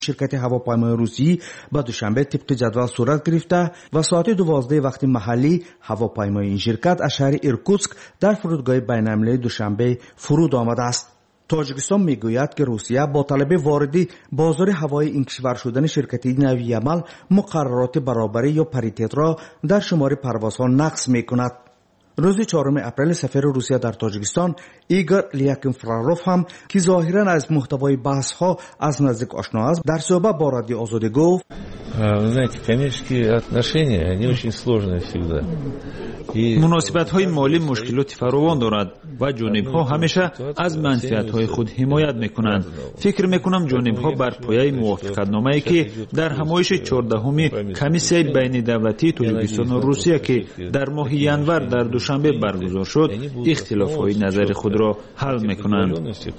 شرکت هواپیمای روسی به دوشنبه طبق جدول صورت گرفته و ساعت 12 وقت محلی هواپیمای این شرکت از شهر ایرکوتسک در فرودگاه بین‌المللی دوشنبه فرود آمده است. تاجیکستان میگوید که روسیه با طلب واردی بازار هوایی این کشور شدن شرکت نوی عمل مقررات برابری یا پریتیت را در شمار پروازها نقض میکند. روز 4 اپریل سفیر روسیه در تاجیکستان ایگور لیاکینفراروف هم که ظاهرا از محتوای بحث ها از نزدیک آشنا است در صحبت با رادیو آزادی گفت: знаете, коммерческие отношения, они очень сложные всегда. مناسبت‌های مالی مشکلات فراوان دارد و جانب‌ها همیشه از منفعت‌های خود حمایت می‌کنند. فکر می‌کنم جانب‌ها بر پایه موافقتنامه‌ای که در همایش 14 کمیسیون بین دولتی تاجیکستان و روسیه که در ماه ینور در دوشنبه برگزار شد، اختلاف‌های نظر خود را حل می‌کنند.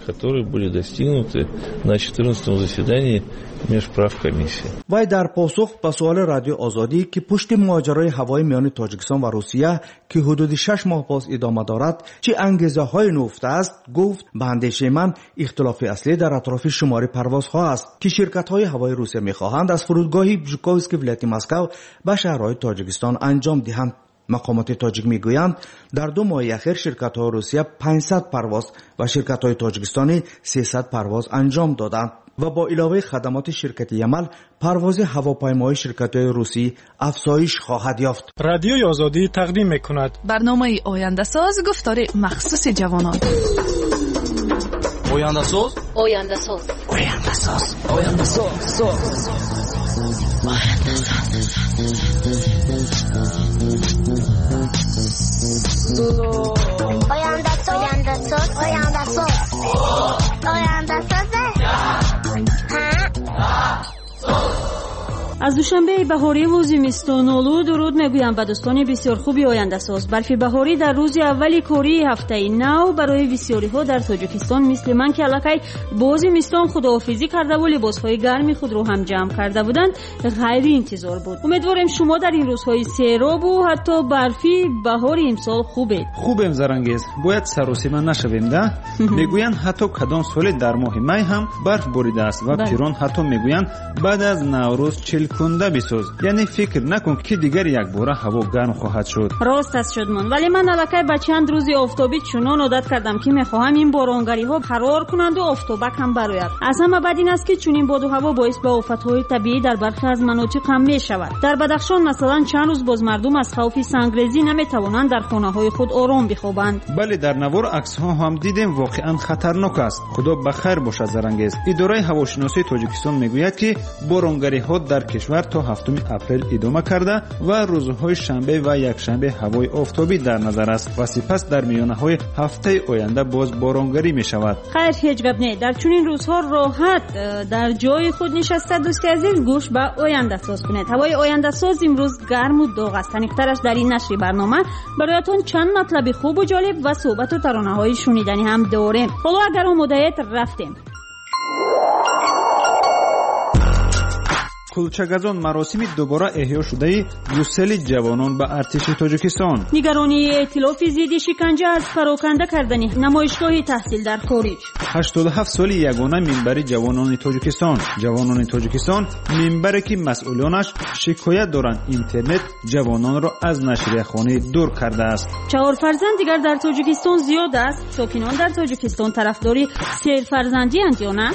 و در پاسخ به سوال رادیو آزادی که پشت ماجرای هوایی میان تاجیکستان و روسیه که حدود 6 ماه باز ادامه دارد چه انگیزه‌های نهفته است، گفت: به اندیشه من اختلاف اصلی در اطراف شمار پروازها است که شرکت‌های هوایی روسیه می‌خواهند از فرودگاه ژوکووسک ولایت مسکو به شهرهای تاجیکستان انجام دهند. مقامات تاجیک میگویند در 2 ماه اخیر شرکت‌های روسیه 500 پرواز و شرکت‌های تاجیکستانی 300 پرواز انجام دادند و با علاوه خدمات شرکت یمل پرواز هواپیماهای شرکت‌های روسی افزایش خواهد یافت. رادیوی آزادی تقدیم می‌کند برنامه آینده ساز، گفتار مخصوص جوانان. آینده ساز، آینده ساز، آینده ساز، آینده ساز، از دوشنبه بهاری و زمستان آلود درود میگویم به دوستان بسیار خوبی آینده ساز. برف بهاری در روز اولی کاری هفته نو برای بسیاری ها در تاجیکستان مثل من که الکی با زمستان خداحافظی کرده و لباسهای گرمی خود رو هم جمع کرده بودند غیر انتظار بود. امیدوارم شما در این روزهای سیراب و حتی برفی بهاری امسال خوبه. خوبم زرنگیز، باید سراسیمه نشویم ده. میگویند حتی کدام سال در ماه می هم برف باریده است و پیران حتی میگویند بعد از نوروز چل کنده بساز. یعنی فکر نکن که دیگر یک باره هوا گرم خواهد شد. راست است شدمان، ولی من الکی با چند روز آفتابی چنان عادت کردم که میخواهم این بارانگری ها فرار کنند و آفتابک هم براید. از همه بد این است که چنین باد و هوا باعث به آفت‌های طبیعی در برخی از مناطق هم میشود. در بدخشان مثلا چند روز باز مردم از خوف سنگریزی نمیتوانند در خانه‌های خود آرام بخوابند. بله، در نوار عکس‌ها هم دیدیم واقعا خطرناک است. خدا بخیر باشد زرنگیز. اداره هواشناسی تاجیکستان میگوید که بارانگری ها در کشور تا 7 اپریل ادامه کرده و روزهای شنبه و یکشنبه هوای آفتابی در نظر است و سپس در میانه‌های هفته آینده باز بارانگری می شود. خیر، هیچ گپ نه. در چنین روزها راحت در جای خود نشسته دوستی عزیز گوش به آینده ساز کنید. هوای آینده ساز امروز گرم و داغ است. تنیق‌ترش در این نشر برنامه برایتان چند مطلب خوب و جالب و صحبت و ترانه‌های شنیدنی هم داریم. حالا اگر آماده‌اید رفتیم. کلچگزان مراسمی دوباره احیا شده بوسل جوانان به ارتش تاجیکستان. نگرانی ائتلاف ضد شکنجه از پراکنده کردن نمایشگاه تحصیل در خارج. 87 سالی یگانه منبر جوانان تاجیکستان. جوانان تاجیکستان منبری که مسئولانش شکایت دارند اینترنت جوانان را از نشریه‌خوانی دور کرده است. 4 فرزند دیگر در تاجیکستان زیاد است. ساکنان در تاجیکستان طرفداری 3 فرزندی اند یا نه؟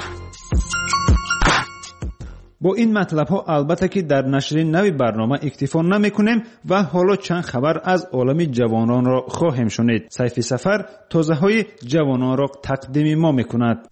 با این مطلب ها البته که در نشر نوی برنامه اکتفا نمی کنیم و حالا چند خبر از عالم جوانان را خواهیم شنید. سیف سفر تازه های جوانان را تقدیم ما می کند.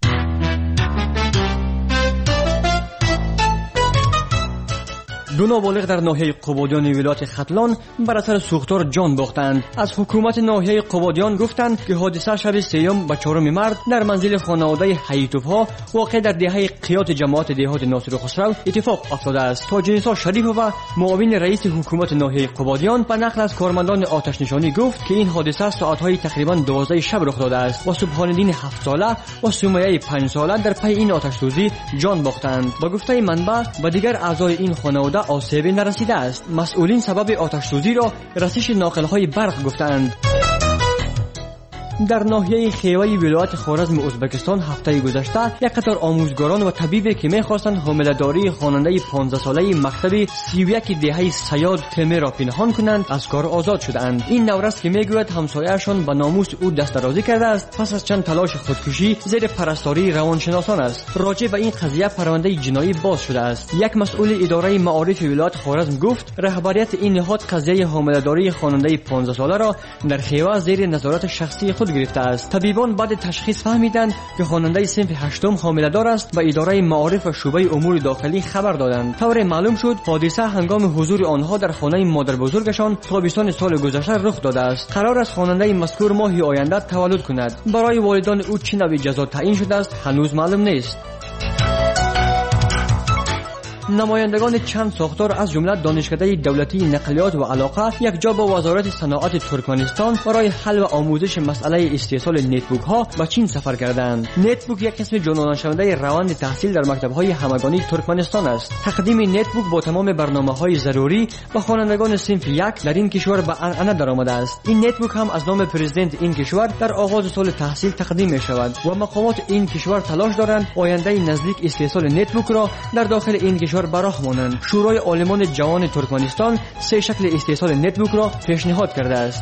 دو نابالغ در ناحیه قبادیان ولایت ختلان بر اثر سوختار جان باختند. از حکومت ناحیه قبادیان گفتند که حادثه شب 3 و 4 مارس در منزل خانواده حیتوف‌ها واقع در دهه قیات جماعت دهات ناصر خسرو اتفاق افتاده است. تاج‌نثار شریف و معاون رئیس حکومت ناحیه قبادیان به نقل از کارمندان آتش نشانی گفت که این حادثه ساعت‌های تقریباً 12 شب رخ داده است و سبحان‌الدین 7 ساله و سمیه 5 ساله در پی این آتش سوزی جان باختند. با گفته منبع و دیگر اعضای این خانواده آسیبی نرسیده است. مسئولین سبب آتش سوزی را رسش ناقل‌های برق گفتند. در ناحیه خیوه ولایت خوارزم ازبکستان هفته گذشته یک قطار آموزگاران و طبیبی که می‌خواستند حامله‌داری خواننده 15 ساله مکتب 31 دهه صیاد تمه را پنهان کنند از کار آزاد شدند. این نورست که میگوید همسایه‌شان به ناموس او دست درازی کرده است پس از چند تلاش خودکشی زیر پرستاری روانشناسان است. راجع به این قضیه پرونده جنایی باز شده است. یک مسئول اداره معارف ولایت خوارزم گفت رهبریت این نهاد قضیه حامله‌داری خواننده 15 ساله را در خیوه زیر نظارت شخصی خود گرفته است. طبیبان بعد تشخیص فهمیدند که خواننده صنف 8 حامله‌دار است و اداره معارف و شعبه امور داخلی خبر دادند. طور معلوم شد حادثه هنگام حضور آنها در خانه مادر بزرگشان تابستان سال گذشته رخ داده است. قرار است خواننده مذکور ماه آینده تولد کند. برای والدان او چه نوع جزا تعیین شده است هنوز معلوم نیست. نمایندگان چند ساختار از جمله دانشکده دولتی نقلیات و علاقه یک جا با وزارت صنعت ترکمنستان برای حل و آموزش مسئله استیصال نتبوک ها به چین سفر کردند. نتبوک یک قسم جانورانشونده روند تحصیل در مکتب‌های همگانی ترکمنستان است. تقدیم نتبوک با تمام برنامه‌های ضروری به خوانندگان صنف 1 در این کشور به عنعنه درآمده است. این نتبوک هم از نام پرزیدنت این کشور در آغاز سال تحصیل تقدیم می‌شود و مقامات این کشور تلاش دارند آینده نزدیک استیصال نتبوک را در داخل این کشور براه مانند. شورای عالمان جوان ترکمنستان 3 شکل استیصال نتبوک را پیشنهاد کرده است.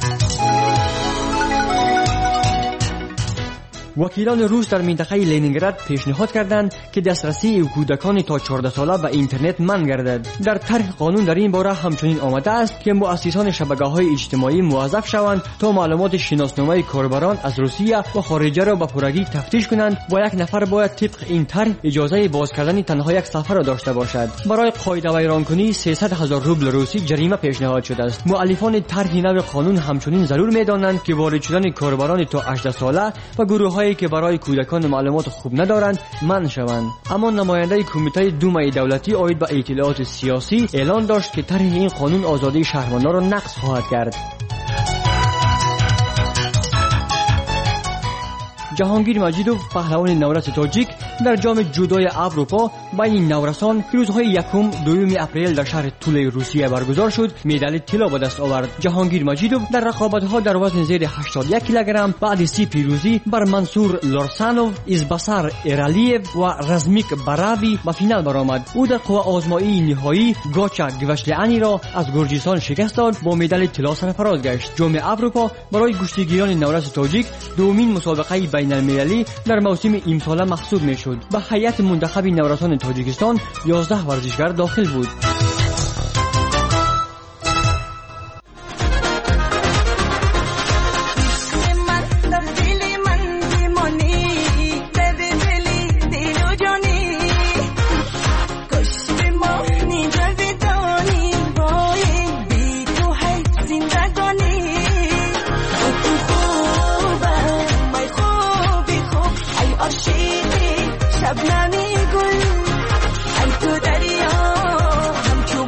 وکیلان روس در منطقه لنینگراد پیشنهاد کردند که دسترسی کودکان تا 14 ساله به اینترنت منع گردد. در طرح قانون در این باره همچنین آمده است که مؤسسان شبکه‌های اجتماعی موظف شوند تا معلومات شناسنامه کاربران از روسیه و خارجه را به پورگی تفتیش کنند و یک نفر باید طبق این طرح اجازه باز کردن تنها یک صفحه را داشته باشد. برای قاعده ویرانکنی 300,000 روبل روسی جریمه پیشنهاد شده است. مؤلفان طرح نو قانون همچنین ضرور می‌دانند که وارد شدن کاربران تا 18 ساله و گروه‌های که برای کودکان معلومات خوب ندارند منع شوند. اما نماینده کمیته دومای دولتی عاید به اطلاعات سیاسی اعلان داشت که طرح این قانون آزادی شهروندان را نقض خواهد کرد. جهانگیر مجیدوف پهلوان نورس تاجیک در جام جودوی اروپا بین نورسان که روزهای 1 و 2 اپریل در شهر توله روسیه برگزار شد مدال طلا به دست آورد. جهانگیر مجیدوف در رقابت‌ها در وزن زیر 81 کیلوگرم بعد 30 پیروزی بر منصور لارسانوف، ایزباسار ارالیف و رزمیک براوی به فینال برآمد. او در قوه آزمایی نهایی گاچا گوشلیانی را از گرجستان شکست داد با مدال طلا سرفراز گشت. جام اروپا برای کشتیگیران نورس تاجیک دومین مسابقه بین المللی در موسم امسال محسوب میشد. به هیئت منتخب نورسان تاجیکستان 11 ورزشکار داخل بود. شبنمی گل ای تو دریا همچو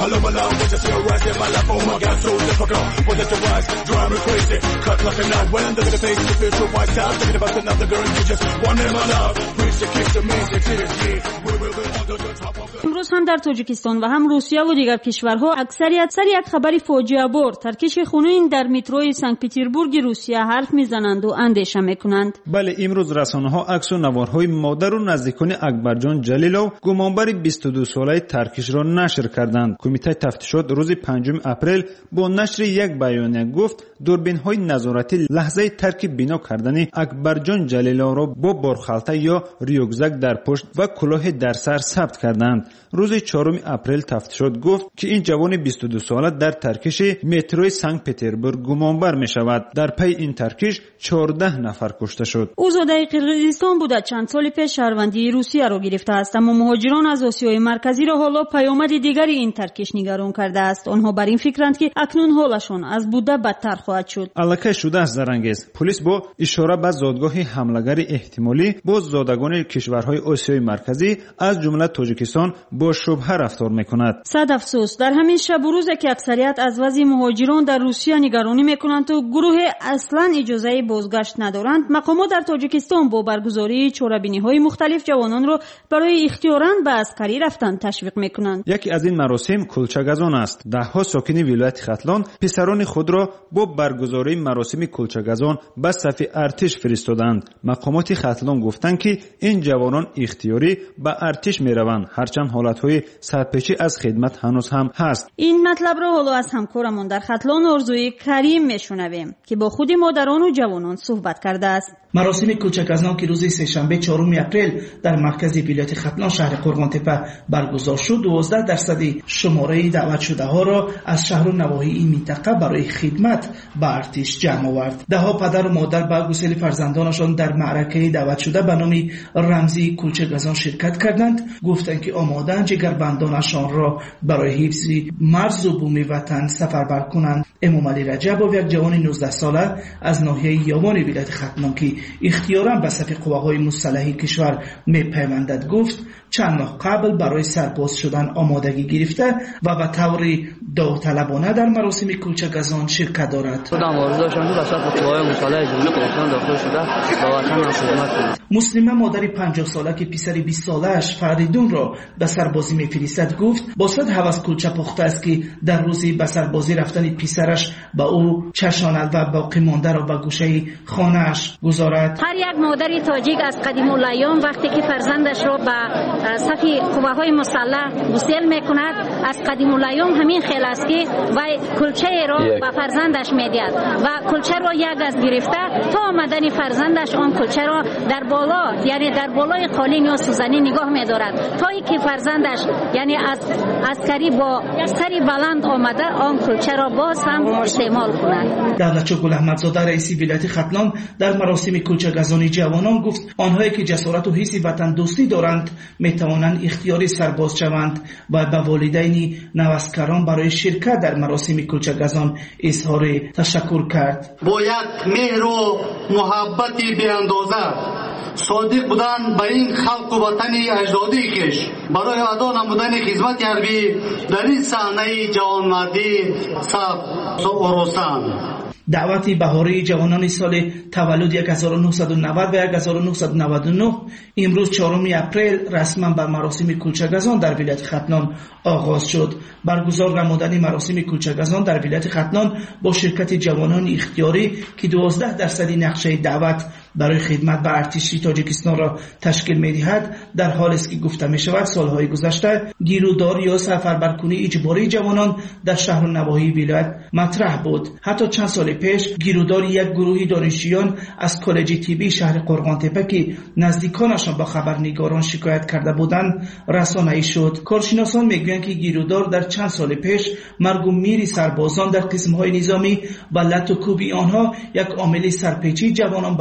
امروز هم در تاجیکستان و هم روسیه و دیگر کشورها اکثریت سر یک خبر فاجعه بار ترکش خونین در متروی سنت پترزبورگ روسیه حرف میزنند و اندیشه میکنند. بله، امروز رسانه‌ها عکس و نوارهای مادر و نزدیکان اکبرجان جلیلوف گمانبر 22 ساله ترکش را نشر کردند. کمیته تفتیشات روز 5 اپریل با نشر یک بیانیه گفت دوربین‌های نظارتی لحظه ترک بنا کردن اکبرجان جلیلوف را با بارخالته یا ریوگزک در پشت و کلاه در سر ثبت کردند. روز 4 اپریل تفتیشات گفت که این جوان 22 ساله در ترکش متروی سنت پترزبورگ گمانبر می شود. در پی این ترکش 14 نفر کشته شد. او زاده قرقیزستان بوده، چند سال پیش شهروندی روسیه را گرفته است، اما مهاجران از آسیای مرکزی را حالا پیامد دیگری این ترکش نگران کرده است. آنها بر این فکرند که اکنون حالشان از بوده بدتر خواهد شد. الکی شده است زرنگیز. پلیس با اشاره به زادگاه حمله‌گر احتمالی با زادگان کشورهای آسیای مرکزی از جمله تاجیکستان با شبهه رفتار میکند. صد افسوس، در همین شب و روز که اکثریت از وضع مهاجران در روسیه نگرانی میکنند و گروه اصلا اجازه بازگشت ندارند، مقامات در تاجیکستان با برگزاری چاره‌بینی‌های مختلف جوانان را برای اختیاراً به عسکری رفتن تشویق میکنند. یکی از این مراسم کلچگزان است. دهها ساکن ولایت ختلان پسران خود را با برگزاری مراسم کلچگزان به صف ارتش فرستادند. مقامات ختلان گفتند که این جوانان اختیاری به ارتش میروند، هرچند حالتهای سرپیچی از خدمت هنوز هم هست. این مطلب را حالا از همکارمون در ختلان آرزوی کریم میشنویم که با خود مادران و جوانان صحبت کرده است. مراسم کوچکازان که روز سه‌شنبه 4 اپریل در مرکز ولایت ختلان شهر قرغانتپه برگزار شد، 12% شماره دعوت شده ها را از شهر و نواحی این منطقه برای خدمت به ارتش جمع آورد. دهها پدر و مادر با گسیل فرزندانشان در معرکه دعوت شده به نام رمزی کوچکازان شرکت کردند. گفتند که آماده‌اند جگربندانشان را برای حفظ مرز و بوم وطن سفربر کنند. امام علی رجب، یک جوان 19 ساله از ناحیه یاوان ولایت ختلان که اختیاراً به صف قواهای مسلحه کشور میپیوندد، گفت چند ماه قبل برای سرباز شدن آمادگی گرفته و به طور داوطلبانه در مراسم کوچکازان شرکت دارد. مسلمه مادر 50 ساله که پسر 20 ساله‌اش فریدون را به سربازی میفرستد گفت با صد هوس کلچه پخته است که در روزی به سربازی رفتن پسرش به او چشاند و باقی مانده را به گوشه خانه‌اش گذارد. هر یک مادر تاجیک از قدیم الایام وقتی که فرزندش را به صف قواهای مسلح گسیل میکند، از قدیم الایام همین خیل است که وی کلچه را به فرزندش میدهد و کلچه را یک از گرفته تا آمدن فرزندش آن کلچه را در بالا، یعنی در بالای قالین یا سوزنی نگاه می‌دارد تا اینکه فرزندش یعنی از عسکری با سری بلند آمده آن کلچه را باز هم استعمال کند. دولتچو گل احمدزاده رئیس ولایت ختلان در مراسم کوچکازانی جوانان گفت آنهایی که جسارت و حس وطن دوستی دارند میتوانند اختیاری سرباز شوند و به والدین نوسکران برای شرکت در مراسم کوچکازان اظهار تشکر کرد. با یک مهر و محبتی بی اندازه صادق بودن به این خلق و وطن اجدادی کش برای ادا نمودن خدمت حربی در این صحنه جوانمردی صف ارستند. دعوت بهاری جوانان سال تولد 1990 و 1999 امروز 4 اپریل رسما به مراسم کوچکازان در ولایت ختلان آغاز شد. برگزار نمودن مراسم کوچکازان در ولایت ختلان با شرکت جوانان اختیاری که 12% نقشه دعوت برای خدمت به ارتش تاجیکستان را تشکیل می‌دهد، در حالی است که گفته می‌شود سالهای گذشته گیروداری یا سفربرکنی اجباری جوانان در شهر و نواحی ولایت مطرح بود. حتی چند سال پیش گیرودار یک گروهی دانشجویان از کالج طبی شهر قرغانتپه که نزدیکانشان با خبرنگاران شکایت کرده بودند رسانه‌ای شد. کارشناسان میگویند که گیرودار در چند سال پیش مرگ و میر سربازان در قسم‌های نظامی و لط و کوب آنها یک عامل سرپیچی جوانان برای خدمت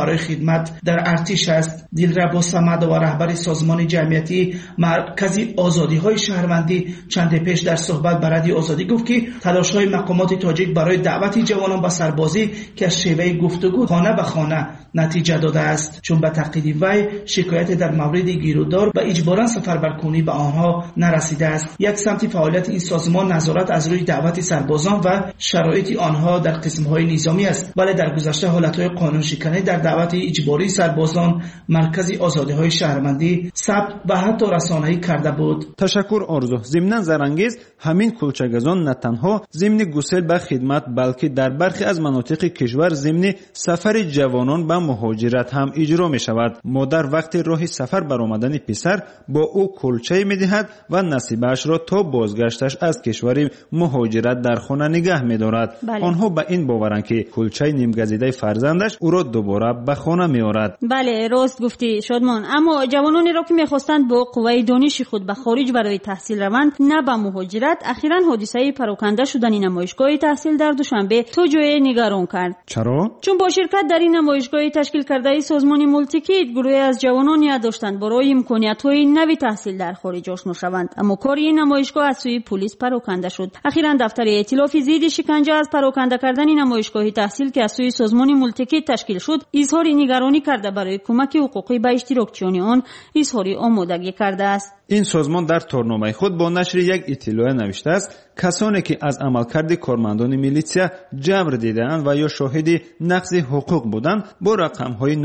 خدمت در ارتش است. دلربا صمد و رهبر سازمان جمعیتی مرکز آزادی‌های شهروندی چند پیش در صحبت با رادیو آزادی گفت که تلاش‌های مقامات تاجیک برای دعوت جوانان به سربازی که از شیوه گفتگو خانه به خانه نتیجه داده است، چون به تقلید وی شکایت در مورد گیرودار و اجباراً سفربرکنی به آنها نرسیده است. یک سمت فعالیت این سازمان نظارت از روی دعوت سربازان و شرایط آنها در قسم‌های نظامی است، ولی در گذشته حالت‌های قانون شکنی در دعوت اجباری سربازان مرکز آزادی‌های شهروندی ثبت و حتی رسانه‌ای کرده بود. تشکر آرزو. ضمناً زرانگیز همین کلچگزان نه تنها ضمن گسیل به خدمت بلکه در برخی از مناطق کشور ضمن سفر جوانان به مهاجرت هم اجرا می شود. مادر وقتی راه سفر برآمدن پسر با او کلچه می دهد و نصیبش را تا بازگشتش از کشور مهاجرت در خانه نگه می دارد. آنها به این باورند که کلچه نیمگزیده فرزندش او را دوباره به خانه می آورد. بله راست گفتی شادمان. اما جوانانی را که می‌خواستند با قوه دانش خود به خارج برای تحصیل روند نه به مهاجرت، اخیراً حادثه پراکنده شدن نمایشگاه تحصیل در دوشنبه تو جای نگران کرد. چرا؟ چون با شرکت در این نمایشگاه تشکیل کرده سازمان مولتیکیت گروهی از جوانانی داشتند برای امکانیت‌های نوی تحصیل در خارج آشنا شوند، اما کار این نمایشگاه از سوی پلیس پراکنده شد. اخیراً دفتر ائتلاف ضد شکنجه از پراکنده کردن نمایشگاه تحصیل که از سوی سازمان مولتیکیت تشکیل شد اظهار نگرانی کرده برای کمک حقوقی به اشتراکچیان آن اظهار آمادگی کرده است. این سازمان در تورنامه خود با نشر یک اطلاع نوشته است کسانی که از عملکرد کارمندان میلیسیا جبر دیدند و یا شاهد نقض حقوق بودند با رقم‌های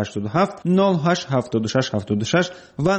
987 08 76 76 و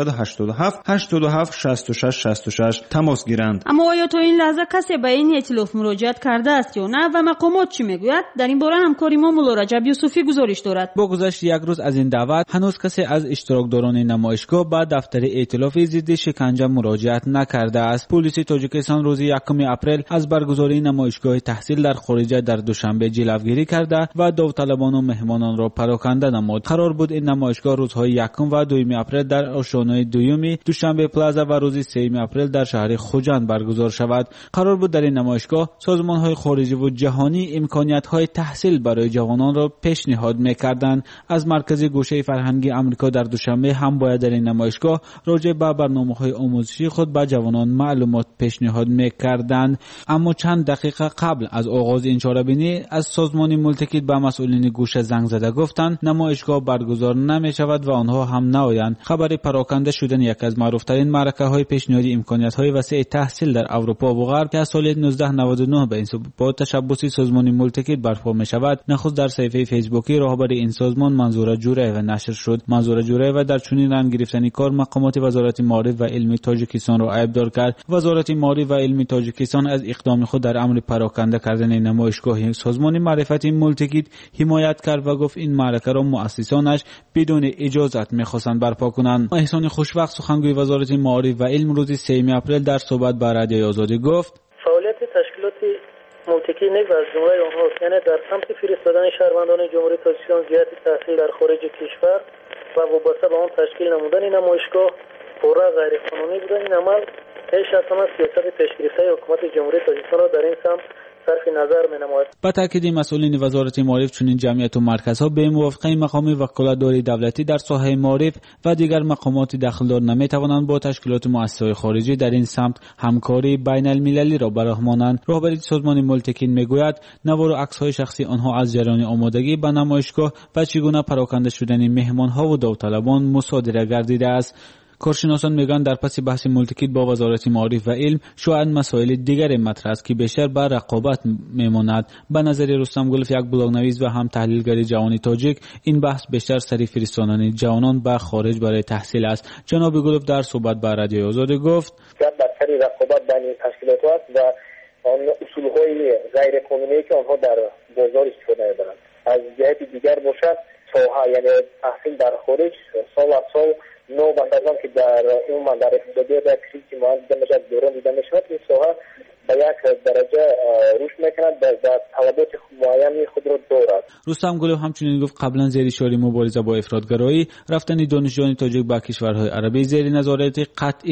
987 87 66 66 تماس گیرند. اما آیا تا این لحظه کسی به این ائتلاف مراجعت کرده است یا نه و مقامات چی میگوید؟ در این باره همکاری ما مولا رجب یوسفی گزارش دارد. با گذشت یک روز از این دعوت هنوز کسی از اشتراکداران نمایشگاه به دفتر ائتلاف ضد شکنجه مراجعت نکرده است. پلیس تاجیکستان روز 1 اپریل از برگزاری نمایشگاه تحصیل در خارج در دوشنبه جلوگیری کرده و داوطلبان و مهمانان را پراکنده نمود. قرار بود این نمایشگاه روزهای 1 و 2 اپریل در آشیانه دویمی دوشنبه پلازا و روز 3 اپریل در شهر خوجند برگزار شود. قرار بود در این نمایشگاه سازمان‌های خارجی و جهانی امکانیت‌های تحصیل برای جوانان را پیشنهاد می‌کردند. از مرکز گوشه فرهنگی آمریکا در دوشنبه هم باید در این نمایشگاه راجع به برنامه‌های آموزشی خود به جوانان معلومات پیشنهاد می‌کردند. اما چند دقیقه قبل از آغاز این چاره‌بینی از سازمان مولتیکیت به مسئولین گوشه زنگ زده گفتند نمایشگاه برگزار نمی‌شود و آنها هم نآیند. خبر پراکنده شدن یک از معروف‌ترین معرکه‌های پیشنهادی امکانیت‌های وسیع تحصیل در اروپا و غرب که از سال 1999 به این با تشبثی سازمان مولتیکیت برپا می‌شود نخست در صفحه فیسبوکی راهبر این سازمان منظوره جوره نشر شد. منظوره جوره در چنین رنگ گرفتن کار مقامات وزارت معارف و علم تاجیکستان را عیبدار کرد. وزارت معارف و علم تاجیکستان از اقدام خود در امر پراکنده کردن نمایشگاه سازمان معرفتی مولتیکیت حمایت کرد و گفت این معرکه را مؤسسانش بدون اجازت می‌خواستند برپا کنند. احسان خوشوقت سخنگوی وزارت معارف و علم روز 3 اپریل در صحبت با رادیو آزادی گفت فعالیت تشکیلات مولتیکیت نیز از جمله آنهاست، یعنی در سمت فرستادن شهروندان جمهوری تاجیکستان جهت تحصیل در خارج کشور و وابسته به آن تشکیل نمودن نمایشگاه پورا غیر قانونی بودن. این عمل پیش از همه سیاست پیشگرفته حکومت جمهوری تاجیکستان را در این سمت صرف نظر می‌نماید. با تاکید مسئولین وزارت معارف چنین جمعیت و مرکزها به موافقه مقامی وکالت‌داری دولتی در ساحه معارف و دیگر مقامات دخلدار نمی‌توانند با تشکیلات مؤسسه‌های خارجی در این سمت همکاری بین‌المللی را برآورند. راهبر سازمان مولتیکیت میگوید نوار و عکس‌های شخصی آنها از جریان آمادگی به نمایشگاه و چگونه پراکنده شدن مهمان‌ها و داوطلبان مصادره گردیده است. کارشناسان میگن در پس بحث مولتیکیت با وزارت معارف و علم شاید مسائل دیگری مطرح است که بیشتر بر رقابت میماند. به نظر رستم گلف یک بلاگنویس و هم تحلیلگر جوانی تاجیک این بحث بیشتر سری فرستادن جوانان به خارج برای تحصیل است. جناب گلف در صحبت با رادیو آزادی گفت بر رقابت بین تشکیلات است و آن اصولهای غیر قانونی که آنها در بازار استفاده می‌کنند. از جهت دیگر باشد ساحه یعنی تحصیل در خارج سال از سال نو بندرگان که در اون منظر اقتصادی و کریزی مانند دیده دوران دیده میشود این ساحه به یک درجه رشد میکند و طلبات معینی خود را دارد. رستم گلو همچنین گفت قبلا زیر شعار مبارزه با افراطگرایی رفتن دانشجویان تاجیک به کشورهای عربی زیر نظارت قطعی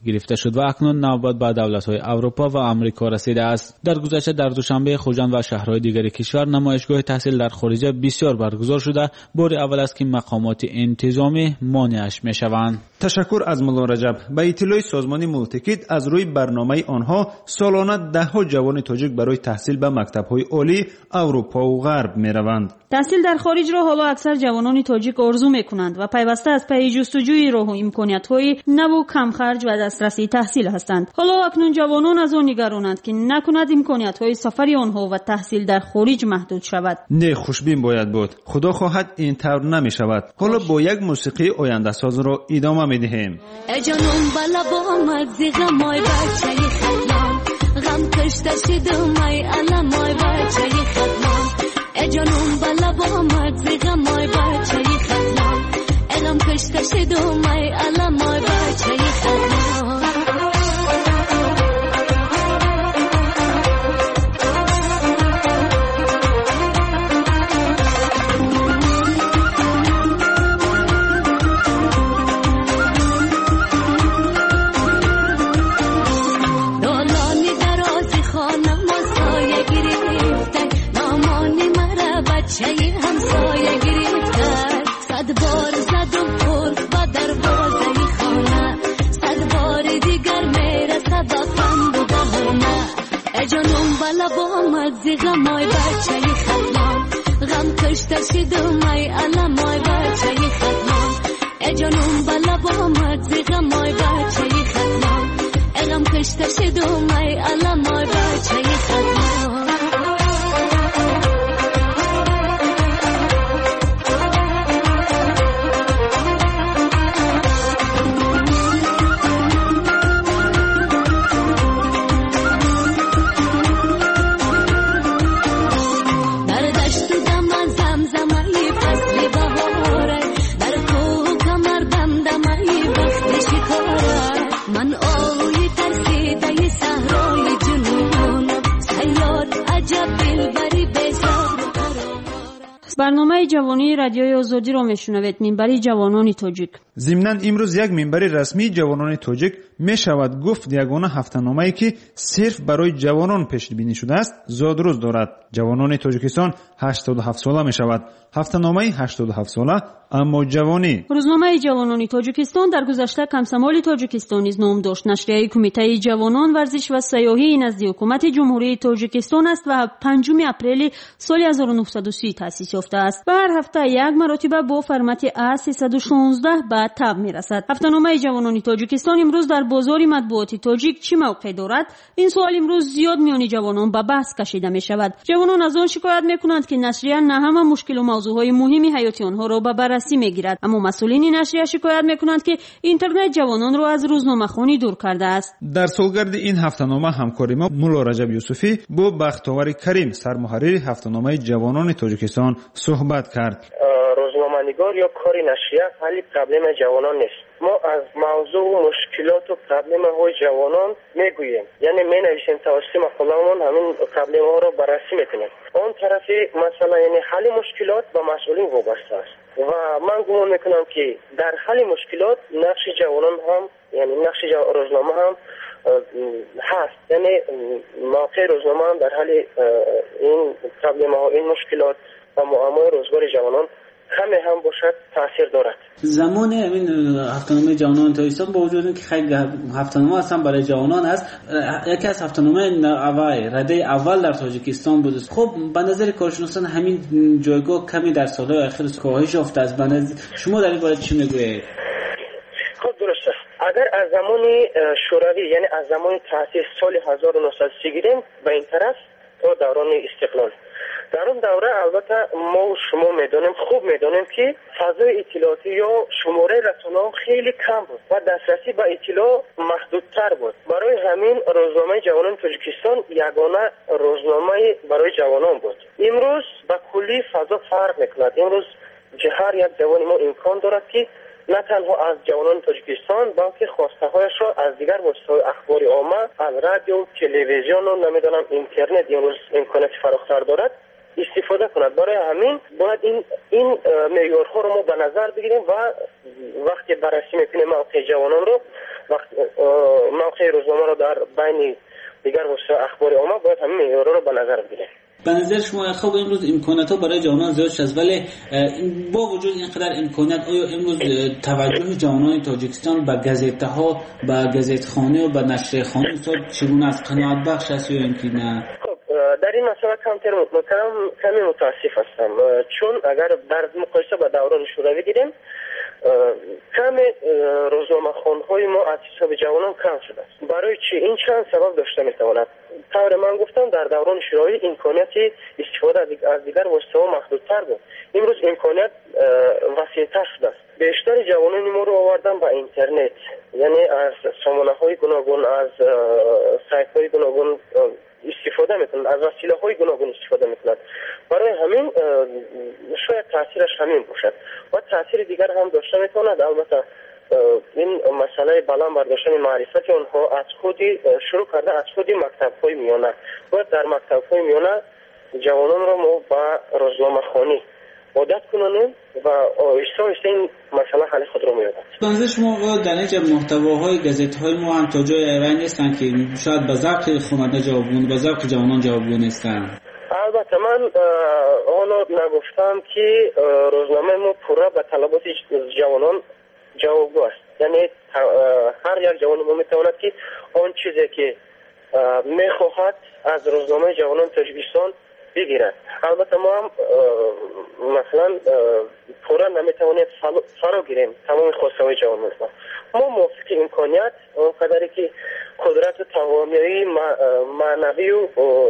گرفته شد و اکنون نوبت به دولت‌های اروپا و آمریکا رسیده است. در گذشته در دوشنبه خوجند و شهرهای دیگر کشور نمایشگاه تحصیل در خارج بسیار برگزار شده، بار اول است که مقامات انتظامی مانعش می‌شوند. تشکر از مولا رجب. به اطلاع سازمان مولتیکید از روی برنامه آنها سالانه ده‌ها جوان تاجیک برای تحصیل به مکتب‌های عالی اروپا و غرب می‌روند. تحصیل در خارج را حالا اکثر جوانان تاجیک آرزو می‌کنند و پیوسته از پی جستجوی راه و امکانات‌های نو و کم خرج و دسترسی تحصیل هستند. حالا اکنون جوانان از آن نگرانند که نکند امکانات‌های سفر آنها و تحصیل در خارج محدود شود. نه، خوشبین باید بود. خدا خواهد این طور نمی‌شود. حالا با یک موسیقی آینده ساز را ادامه می‌دهیم. ای جانم بالا با مزه غمای بچه‌ی خدام، غم کشته شدم ای علمای بچه‌ی خدام. ای جانم بالا با مزه غمای بچه‌ی خدام، غم کشته شدم ای علمای بچه‌ی خدام. چه همسایه گرفتن، صد بار زدم قلب با دروازه خانه، صد بار دیگر میرسد آفند و بهانه. ای جانم بالا با مزه غمای بچه‌ی خدام، غم کشته شدم ای علمای بچه‌ی خدام. ای جانم بالا با مزه غمای بچه‌ی خدام، غم کشته شدم ای علمای بچه‌ی خدام. برنامه جوانی رادیوی آزادی را میشنوید. منبر جوانان تاجیک. ضمناً امروز یک منبر رسمی جوانان تاجیک میشود گفت یگانه هفته‌نامه‌ای که صرف برای جوانان پیش بینی شده است زادروز دارد. جوانان تاجیکستان 87 ساله میشود. هفته‌نامه 87 ساله اما جوانی. روزنامه جوانان تاجیکستان در گذشته کمسمال تاجیکستان نیز نام داشت. نشریه کمیته جوانان ورزش و سیاحی نزد حکومت جمهوری تاجیکستان است و 5 اپریل سال 1930 تأسیس یافته است. و هر هفته یک مرتبه با فرمت A316 به تب میرسد. هفته‌نامه جوانان تاجیکستان امروز در بازار مطبوعات تاجیک چه موقع دارد؟ این سوال امروز زیاد میان جوانان به بحث کشیده می شود. جوانان از آن شکایت میکنند که نشریه نه همه مشکل و موضوعهای مهمی حیاتی آنها را به بررسی میگیرد، اما مسئولین نشریه شکایت میکنند که اینترنت جوانان را از روزنامه‌خوانی دور کرده است. در سالگرد این هفته‌نامه همکاری ما مولا رجب یوسفی با بختیار کریم سرمحرر هفته‌نامه جوانان تاجیکستان صحبت کرد. روزنامه‌نگار یا کاری نشریه حل پرابلم جوانان نیست. ما از موضوع و مشکلات و پرابلم‌های جوانان میگوییم، یعنی می‌نویسیم توسط مقاله‌مون همین پرابلم‌ها را بررسی می‌کنیم. اون طرفی مثلا یعنی حل مشکلات با مسئولین وابسته است و من گمان میکنم که در حل مشکلات نقش جوانان هم یعنی نقش روزنامه هم هست، یعنی موقع روزنامه هم در حل این پرابلم‌ها این مشکلات و معمای روزگار جوانان کمی هم باشد تاثیر دارد. زمان این هفته‌نامه جوانان تاجیکستان با وجود اینکه خیلی هفته‌نامه اصلا برای جوانان است، یکی از هفته‌نامه اول رده اول در تاجیکستان بود. خب به نظر کارشناسان همین جایگاه کمی در سال‌های اخیر کاهش یافته است. به نظر شما در این باره چی میگویید؟ خب درست است. اگر از زمان شوروی یعنی از زمان تأسیس سال 1930 گیریم به این طرف تا دوران استقلال، در اون دوره البته ما و شما خوب میدونیم که فضای اطلاعاتی یا شماره رسانه‌ها خیلی کم بود و دسترسی به اطلاع محدودتر بود. برای همین روزنامه جوانان تاجیکستان یگانه روزنامه برای جوانان بود. امروز به کلی فضا فرق میکند. امروز هر یک جوان ما امکان دارد که نه تنها از جوانان تاجیکستان بلکه خواسته هایش را از دیگر وسایل اخبار عامه، از رادیو، تلویزیون و نمیدونم اینترنت امروز امکانات فراختر دارد استفاده کند. برای همین باید این معیارها رو ما به نظر بگیریم و وقتی بررسی میکنیم موقع جوانان رو، موقع روزنامه رو در بین دیگر وسایل اخبار عامه، باید همین معیارها رو به نظر بگیریم. به نظر شما خب امروز امکانات ها برای جوانان زیاد شد، ولی با وجود اینقدر امکانات آیا امروز توجه جوانان تاجیکستان به گزیته ها، به گزیت خانه و به نشر خانه چگونه است؟ قناعت بخش است یا اینکه نه؟ در این مسئله کمی متاسف هستم، چون اگر در مقایسه با دوران شوروی بگیریم کم روزنامه خوان‌های ما از حساب جوانان کم شده است. برای چی؟ این چند سبب داشته میتواند. طور من گفتم در دوران شوروی امکانات استفاده از دیگر وسایل محدودتر بود. امروز امکانات وسیع‌تر شده است. بیشتر جوانان ما رو آوردن با اینترنت، یعنی از سامانه‌های گوناگون، از سایت‌های گوناگون استفاده میکنند، از وسیله‌های گوناگون استفاده میکنند. برای همین شاید تاثیرش همین باشد و تاثیر دیگر هم داشته میتواند. البته این مسئله بالا برداشتن معرفت آنها از خودی شروع کرده، از خودی مکتب‌های میانه. باید در مکتب‌های میانه جوانان را ما با روزنامه خوانی عادت کنونیم و آهسته این مسئله حل خود رو می‌یابد. بنظر شما در اینجا محتواهای گزیت‌های ما هم تا جای ایران نیستن که شاید به ذوق خواننده جوابگو، به ذوق جوانان جوابگو نیستن؟ البته من حالا نگفتم که روزنامه ما پورا به طلبات جوانان جوابگو است. یعنی هر یک جوان ما میتواند که آن چیزی که میخواهد از روزنامه جوانان تاجیکستان بگیرد. البته ما هم مثلا پورا نمیتوانیم فرا گیریم تمام خواسته های جوانان. ما موافق امکانیت اونقدری که قدرت و توانایی معنوی و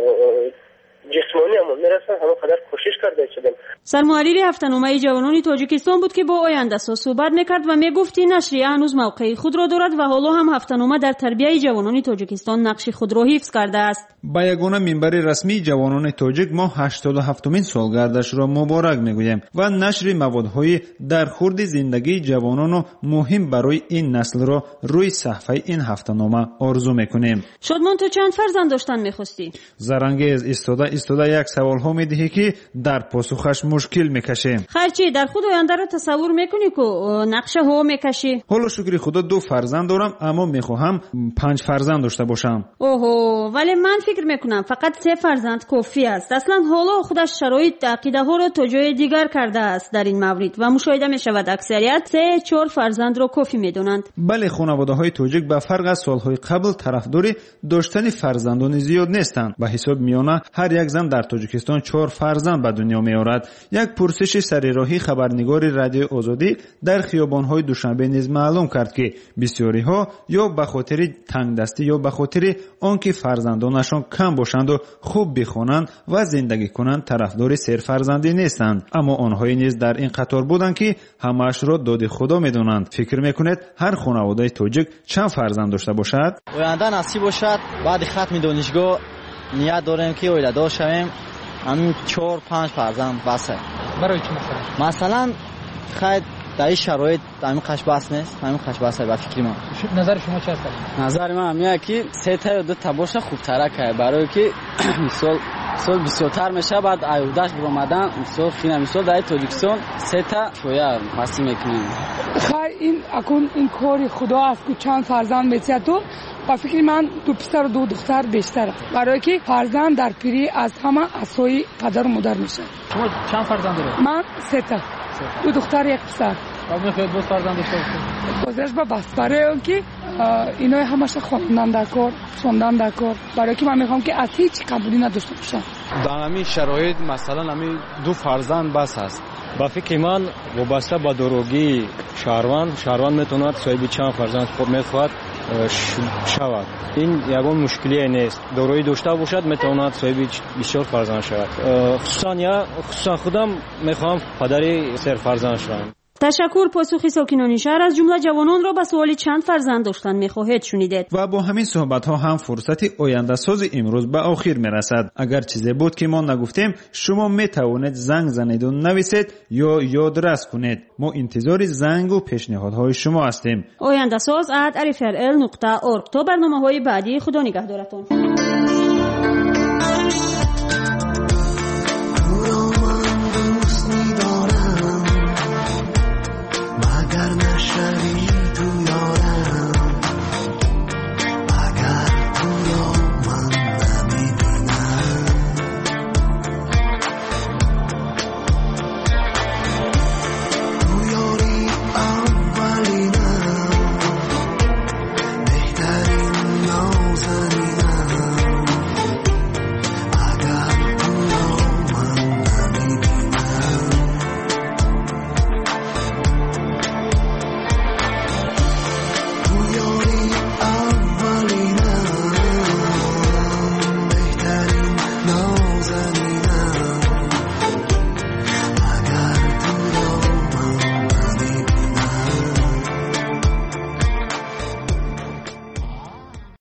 جسمانی همون میرسن همون قدر کوشش کرده شدیم. سرمحرر هفته‌نامه جوانان تاجیکستان بود که با آینده ساز صحبت میکرد و میگفت نشریه هنوز موقع خود را دارد و حالا هم هفته‌نامه در تربیت جوانان تاجیکستان نقش خود را حفظ کرده است. با یگانه منبر رسمی جوانان تاجیک ما 87مین سالگردش را مبارک میگوییم و نشر موادهای در خورد زندگی جوانان مهم برای این نسل را روی صفحه این هفته‌نامه آرزو میکنیم. شادمان تو چند فرزند داشتن میخواستی؟ زرانگیز ایستاده یک سوال ها میدهی که در پاسخش مشکل میکشیم. خرچی در خود آینده را تصور میکنی که نقشه ها میکشی؟ حالا شکر خدا 2 فرزند دارم، اما میخواهم 5 فرزند داشته باشم. اوه، ولی من فکر میکنم فقط 3 فرزند کافی است. اصلا حالا خودش شرایط عقیده ها را تا جای دیگر کرده است در این مورد و مشاهده میشود اکثریت 3-4 فرزند را کافی میدونند. بله، خانواده های تاجیک به فرق از سالهای قبل طرفدار داشتن فرزندان زیاد نیستند. به حساب میانه هر یک زن در تاجیکستان 4 فرزند به دنیا میآورد. یک پرسش سرراهی خبرنگار رادیو آزادی در خیابان‌های دوشنبه نیز معلوم کرد که بسیاری‌ها یا به خاطر تنگدستی یا به خاطر آنکه فرزندانشان کم باشند و خوب بخوانند و زندگی کنند طرفدار سرفرزندی نیستند، اما آنهایی نیز در این قطار بودند که همه‌اش را داد خدا می‌دانند. فکر می‌کنید هر خانواده تاجیک چند فرزند داشته باشد؟ آینده نصیب باشد بعد ختم دانشگاه نیت داریم که اولیدار شویم، همین 4-5 فرزند بسه. برای چی مثلا خیلی در این شرایط همین قش بس نیست، همین قش بسه به فکر من. نظر شما چه است؟ نظر من همیه که 3 تا یا 2 تا باشه خوب‌تره که برای که سال بسیارتر میشه بعد ایوداش برآمدن مثلا فینا مثلا در تاجیکستان 3 تا شویا ماسی میکنیم. خیر این اکن این کار خدا است که چند فرزند میشه تو با فکر من 2 پسر و 2 دختر بیشتره، برای که فرزند در پیری از همه اسای پدر و مادر میشه. شما چند فرزند دارید؟ من 3 تا، 2 دختر 1 پسر. و میخواید 2 فرزند داشته باشید؟ گذشت با بس برای اینکه اینا همش خواندن در کار، خوندن در کار، برای که من میخوام که از هیچ قبولی نداشته باشم. در همین شرایط مثلا همین 2 فرزند بس هست. با فکر من وابسته با دروگی شهروند میتوند صاحب چند فرزند خود میخواد شود. این یگان مشکلی نیست. درویی داشته باشد میتواند صاحب بسیار فرزند شود. خصوصا خودم میخوام پدری سر فرزند شوم. تشکر. پاسخ ساکنان شهر از جمله جوانان را به سوال چند فرزند داشتن میخواهید شنیدید. و با همین صحبت ها هم فرصت آینده ساز امروز به آخر میرسد. اگر چیزی بود که ما نگفتیم شما میتوانید زنگ زنید و نویسید یا یادرس کنید. ما انتظار زنگ و پیشنهادهای شما هستیم. آینده ساز @rfrl.org. تا برنامه‌های بعدی خدا نگهدارتون.